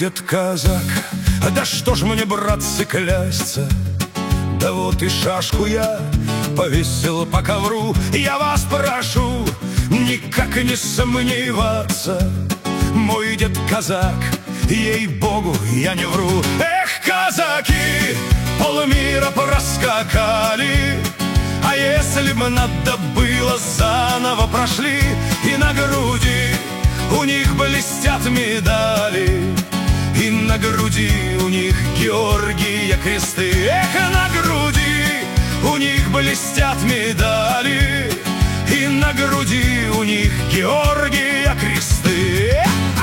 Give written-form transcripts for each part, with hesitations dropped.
дед казак, да что ж мне, братцы, клясться? Да вот и шашку я повесил по ковру. Я вас прошу никак не сомневаться, мой дед казак, ей-богу, я не вру. Эх, казаки, полмира проскакали, а если б надо было, заново прошли. И на груди у них блестят медали, и на груди у них Георгия кресты. Эх, на груди у них блестят медали, и на груди у них Георгия кресты.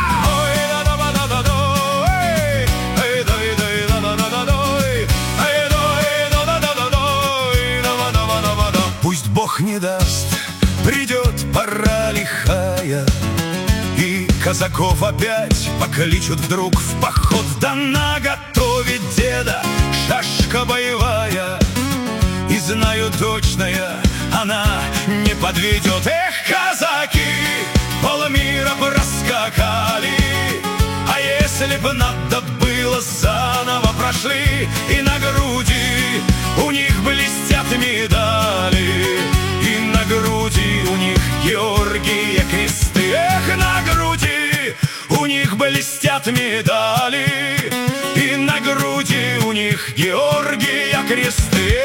Пусть Бог не даст, придет пора лихая, и казаков опять покличут вдруг в поход. Да наготове деда шашка боевая, и знаю точная, она не подведет. Эх, казаки, полмира проскакали, а если б надо было, заново прошли. И на груди у них блестят медали, и на груди у них Георгия кресты. Эх, на груди у них блестят медали, и на груди у них Георгия кресты.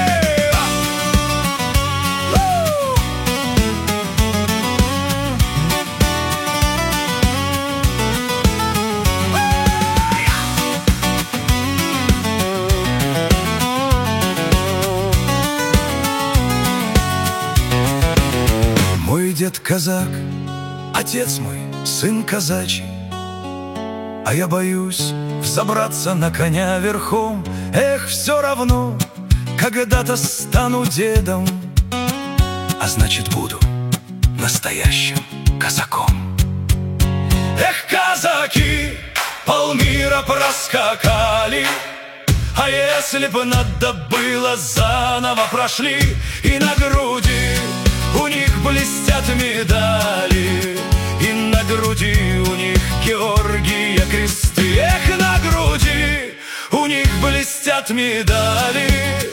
Мой дед казак, отец мой сын казачий, а я боюсь взобраться на коня верхом. Эх, все равно когда-то стану дедом, а значит буду настоящим казаком. Эх, казаки, полмира проскакали, а если бы надо было, заново прошли. И на груди у них блестят медали, и на груди у них Георгия кресты. Эх, на груди у них блестят медали,